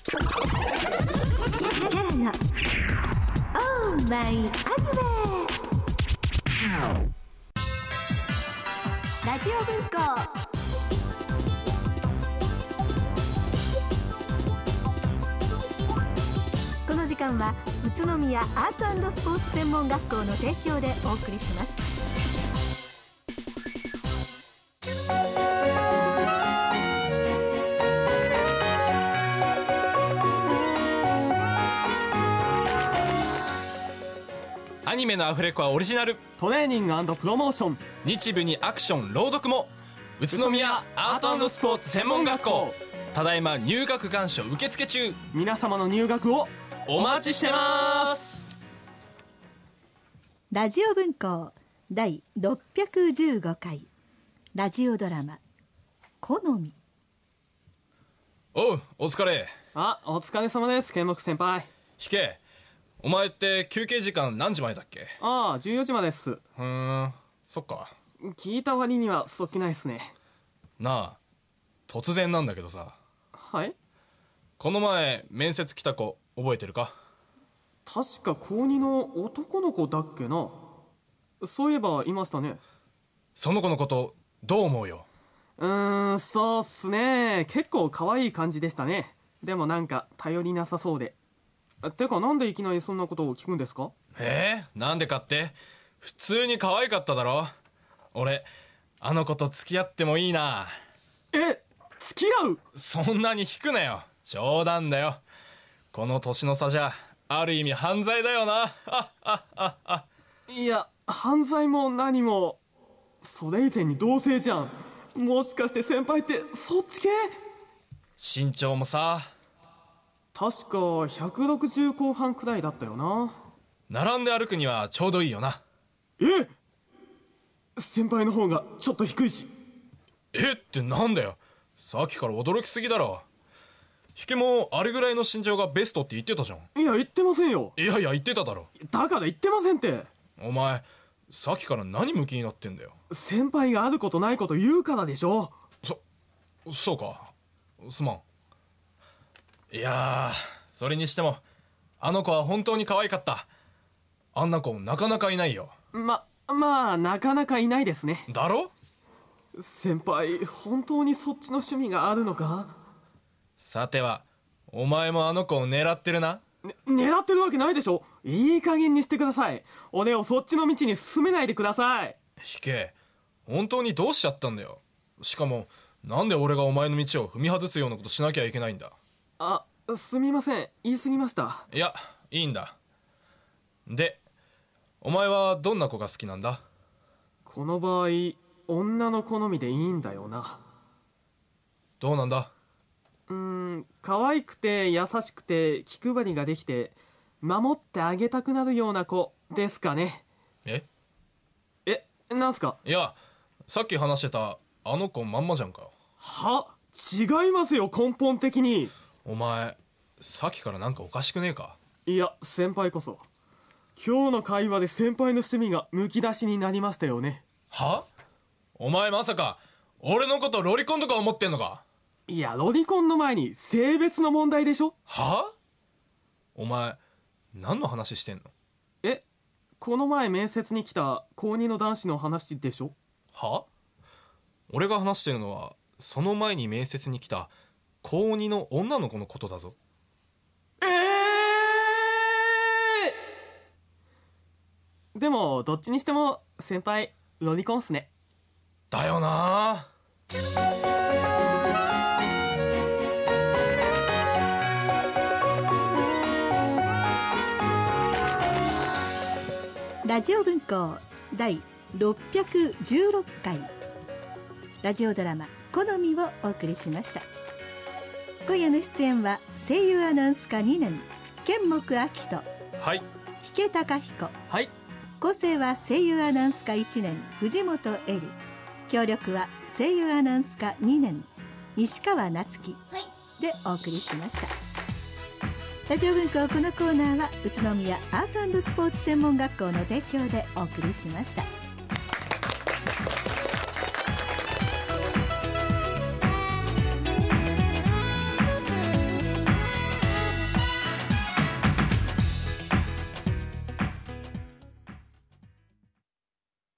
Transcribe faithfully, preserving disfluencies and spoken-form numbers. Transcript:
ジャラのオーマイアニメラジオ文庫。この時間は宇都宮アート&スポーツ専門学校の提供でお送りします。 アニメのアフレコはオリジナル、 トレーニング&プロモーション、 日舞にアクション朗読も。宇都宮アート&スポーツ専門学校、ただいま入学願書受付中。 皆様の入学をお待ちしてます。 ラジオ文庫第ろっぴゃくじゅうごかいラジオドラマ好み。 おう、お疲れ。 あ、お疲れ様です、剣木先輩。 引け。お前って休憩時間何時までだっけ？ ああ、じゅうよじまでっす。 うーん、そっか。 聞いた割にはそっけないっすね。 なあ、突然なんだけどさ。 はい？ この前面接来た子覚えてるか？ 確か高にの男の子だっけな。そういえばいましたね。 その子のことどう思うよ？ うーん、そうっすね。結構可愛い感じでしたね。でもなんか頼りなさそうで。てかなんでいきなりそんなことを聞くんですか？ えー、なんでかって？普通に可愛かっただろ。俺あの子と付き合ってもいいな。 え、付き合う？ そんなに引くなよ、冗談だよ。この年の差じゃある意味犯罪だよな。ああああ。 いや、犯罪も何もそれ以前に同性じゃん。もしかして先輩ってそっち系？ 身長もさ、 確かひゃくろくじゅうこう半くらいだったよな。 並んで歩くにはちょうどいいよな。 え？先輩の方がちょっと低いし。 えってなんだよ、さっきから驚きすぎだろ。引けもあれぐらいの身長がベストって言ってたじゃん。 いや、言ってませんよ。 いやいや言ってただろ。 だから言ってませんって。 お前さっきから何ムキになってんだよ。 先輩があることないこと言うからでしょ。 そそうか、すまん。いやー、それにしてもあの子は本当に可愛かった。あんな子なかなかいないよ。 ま、まあなかなかいないですね。 だろ？ 先輩本当にそっちの趣味があるのか？ さてはお前もあの子を狙ってるな？ ね、狙ってるわけないでしょ。いい加減にしてください。俺をそっちの道に進めないでください。 引け、本当にどうしちゃったんだよ。しかもなんで俺がお前の道を踏み外すようなことしなきゃいけないんだ。 あ、すみません、言い過ぎました。 いや、いいんだ。で、お前はどんな子が好きなんだ？ この場合女の好みでいいんだよな。 どうなんだ？ うーん、可愛くて優しくて気配りができて守ってあげたくなるような子ですかね。 ええ、なんすか？ いや、さっき話してたあの子まんまじゃんかよ。 は？違いますよ、根本的に。 お前さっきからなんかおかしくねえか？ いや、先輩こそ今日の会話で先輩の趣味がむき出しになりましたよね。 は？お前まさか俺のことロリコンとか思ってんのか？ いや、ロリコンの前に性別の問題でしょ。 は？お前何の話してんの？ え、この前面接に来た高にの男子の話でしょ。 は？俺が話してるのはその前に面接に来た高にの女の子のことだぞ。 えー、でもどっちにしても先輩ロリコンっすね。 だよな。 ラジオ文庫第ろっぴゃくじゅうろっかいラジオドラマ好みをお送りしました。今夜の出演は声優アナウンス科にねん剣木明人、 はい。 は引貴彦、 はい。 構成は声優アナウンス科いちねん藤本恵里、協力は声優アナウンス科にねん西川夏樹でお送りしました。ラジオ文庫このコーナーは宇都宮アート&スポーツ専門学校の提供でお送りしました。